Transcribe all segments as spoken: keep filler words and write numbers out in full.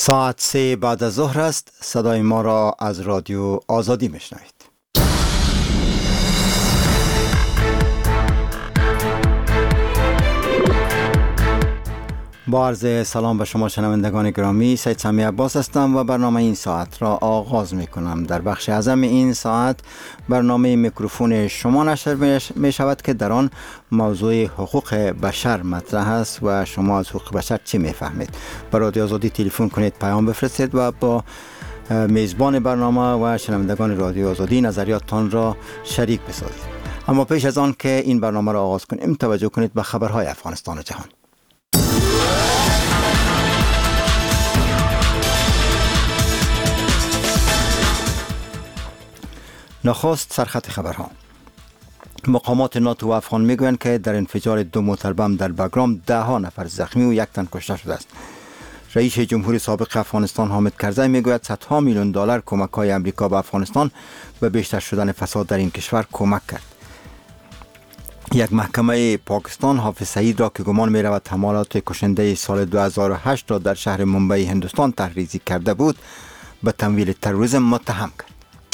ساعت سه بعد از ظهر است. صدای ما را از رادیو آزادی میشنوید. با عرض سلام به شما شنوندگان گرامی، سید سمی عباس هستم و برنامه این ساعت را آغاز می کنم. در بخش اعظم این ساعت برنامه میکروفون شما نشر می شود که در آن موضوع حقوق بشر مطرح است و شما از حقوق بشر چی می فهمید؟ به رادیو آزادی تلفن کنید، پیام بفرستید و با میزبان برنامه و شنوندگان رادیو آزادی نظریاتتان را شریک بسازید. اما پیش از آن که این برنامه را آغاز کنیم، توجه کنید به خبرهای افغانستان و جهان. نخست سرخط خبرها. مقامات ناتو و افغان میگویند که در انفجار دو موتر بم در بگرام ده ها نفر زخمی و یک تن کشته شده است. رئیس جمهور سابق افغانستان حامد کرزی میگوید صدها میلیون دلار کمک‌های آمریکا به افغانستان به بیشتر شدن فساد در این کشور کمک کرد. یک محکمه پاکستان حافظ سعید را که گمان می‌رود حملات کشنده سال دو هزار و هشت را در شهر ممبئی هندوستان تحریزی کرده بود به تمویل تروریسم متهم کرد.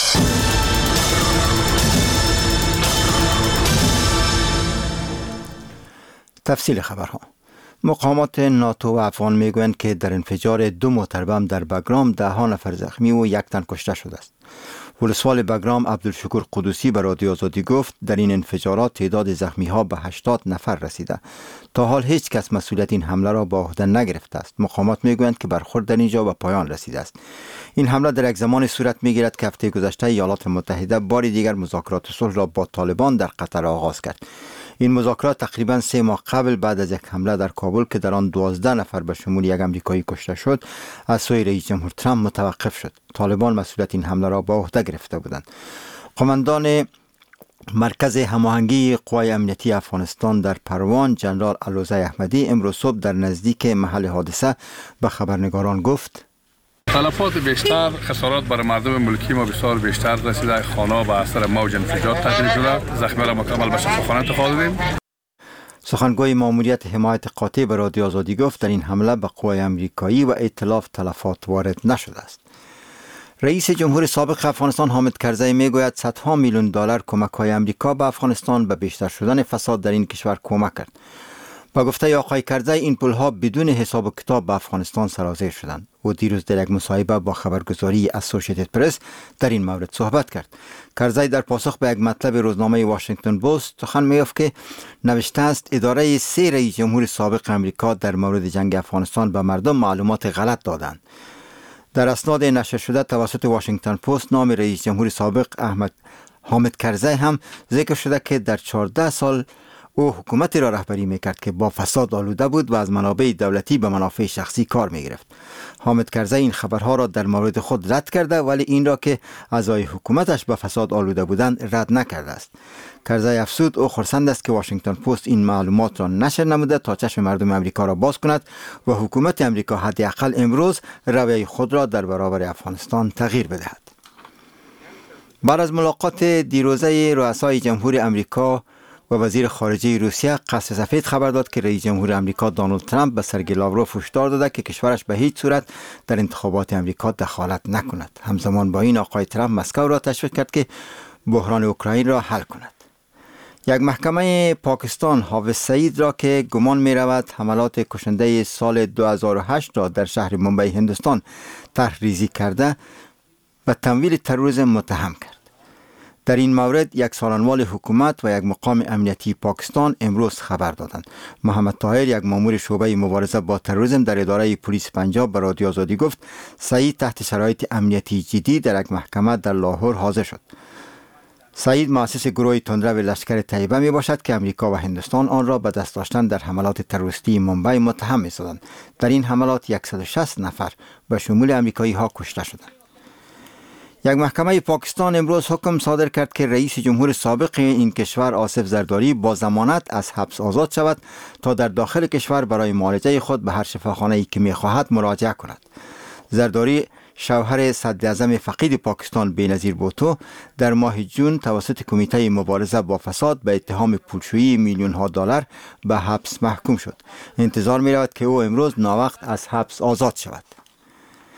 تفصیل خبرها. مقامات ناتو و افغان میگویند که در انفجار دو موتر بم در بگرام ده ها نفر زخمی و یک تن کشته شده است. ولسوال بگرام عبدالشکور قدوسی به رادیو آزادی گفت در این انفجارات تعداد زخمی ها به هشتاد نفر رسیده. تا حال هیچ کس مسئولیت این حمله را به عهده نگرفته است. مقامات میگویند که برخورد در اینجا به پایان رسیده است. این حمله در یک زمان صورت میگیرد که هفته گذشته ایالات متحده بار دیگر مذاکرات صلح را با طالبان در قطر آغاز کرد. این مذاکرات تقریبا سه ماه قبل بعد از یک حمله در کابل که در آن دوازده نفر به شمول یک امریکایی کشته شد از سوی رئیس جمهور ترامپ متوقف شد. طالبان مسئولیت این حمله را به عهده گرفته بودند. قماندان مرکز هماهنگی قوای امنیتی افغانستان در پروان جنرال علوزی احمدی امروز صبح در نزدیک محل حادثه به خبرنگاران گفت: تلفات بیشتر، خسارات برای مردم ملکی ما بسیار بیشتر رسیده. خانه به اثر موج انفجار تخریب شده. زخمی را مکمل به شفاخانه انتقال دادیم. سخنگوی ماموریت حمایت قاطع به رادیو آزادی گفت در این حمله به قوای امریکایی و ائتلاف تلفات وارد نشده است. رئیس جمهور سابق افغانستان حامد کرزی میگوید صدها میلیون دلار کمک‌های امریکا به افغانستان به بیشتر شدن فساد در این کشور کمک کرد. با گفته آقای کرزی این پولها بدون حساب و کتاب به افغانستان سرازیر شدند. او دیروز در یک مصاحبه با خبرگزاری اسوسییتد پرس در این مورد صحبت کرد. کرزی در پاسخ به یک مطلب روزنامه واشنگتن پست سخن می‌گفت که نوشته است اداره سه رئیس جمهور سابق امریکا در مورد جنگ افغانستان به مردم معلومات غلط دادند. در اسناد نشر شده توسط واشنگتن پست نام رئیس جمهور سابق احمد حامد کرزی هم ذکر شده که در چهارده سال او حکومتی را رهبری میکرد که با فساد آلوده بود و از منابع دولتی به منافع شخصی کار میگرفت. حامد کرزی این خبرها را در مورد خود رد کرده ولی این را که اعضای حکومتش به فساد آلوده بودند رد نکرده است. کرزی افزود او خرسند است که واشنگتن پست این معلومات را نشر نموده تا چشم مردم امریکا را باز کند و حکومت امریکا حداقل امروز رویه خود را در برابر افغانستان تغییر بدهد. بعد از ملاقات دیروزه رؤسای جمهور امریکا و وزیر خارجه روسیه، قصر سفید خبر داد که رئیس جمهور امریکا دونالد ترامپ به سرگئی لاوروف هشدار داده که کشورش به هیچ صورت در انتخابات امریکا دخالت نکند. همزمان با این آقای ترامپ مسکو را تشویق کرد که بحران اوکراین را حل کند. یک محکمه پاکستان حافظ سعید را که گمان می رود حملات کشنده سال دو هزار و هشت را در شهر ممبئی هندوستان تحریزی کرده به تمویل تروریسم متهم کرد. در این مورد یک سالنوال حکومت و یک مقام امنیتی پاکستان امروز خبر دادند. محمد طاهر یک مامور شعبه مبارزه با تروریسم در اداره پلیس پنجاب به رادیو آزادی گفت سعید تحت شرایط امنیتی جدی در یک محکمه در لاهور حاضر شد. سعید مؤسس گروه تندرو لشکر طیبه می باشد که امریکا و هندوستان آن را به دست داشتن در حملات تروریستی ممبئی متهم می سازند. در این حملات صد و شصت نفر به شمول امریکایی ها کشته شدند. یک محکمه پاکستان امروز حکم صادر کرد که رئیس جمهور سابق این کشور آصف زرداری با ضمانت از حبس آزاد شود تا در داخل کشور برای معالجه خود به هر شفاخانه‌ای که می‌خواهد مراجعه کند. زرداری شوهر صدراعظم فقید پاکستان بینظیر بوتو در ماه جون توسط کمیته مبارزه با فساد به اتهام پولشویی میلیون ها دلار به حبس محکوم شد. انتظار می رود که او امروز ناوقت از حبس آزاد شود.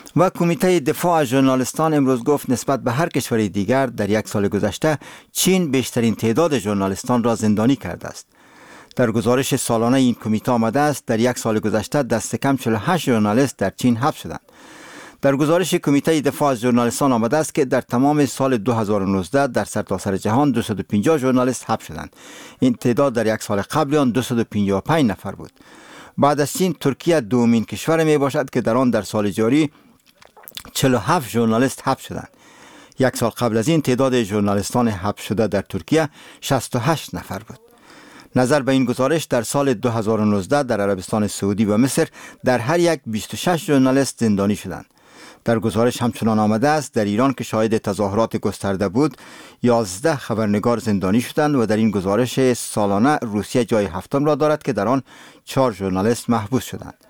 و کمیته دفاع از ژورنالیستان امروز گفت نسبت به هر کشور دیگر در یک سال گذشته چین بیشترین تعداد ژورنالیستان را زندانی کرده است. در گزارش سالانه این کمیته آمده است در یک سال گذشته دست کم چهل و هشت ژورنالیست در چین حبس شدند. در گزارش کمیته دفاع از ژورنالیستان آمده است که در تمام سال دو هزار و نوزده در سرتاسر جهان دویست و پنجاه ژورنالیست حبس شدند. این تعداد در یک سال قبل آن دویست و پنجاه و پنج نفر بود. بعد از چین ترکیه دومین کشور می باشد که در آن در سال جاری چهل و هفت ژورنالیست حبس شدند. یک سال قبل از این تعداد ژورنالیستان حبس شده در ترکیه شصت و هشت نفر بود. نظر به این گزارش در سال دو هزار و نوزده در عربستان سعودی و مصر در هر یک بیست و شش ژورنالیست زندانی شدند. در گزارش همچنان آمده است در ایران که شاهد تظاهرات گسترده بود یازده خبرنگار زندانی شدند و در این گزارش سالانه روسیه جای هفتم را دارد که در آن چهار ژورنالیست محبوس شدند.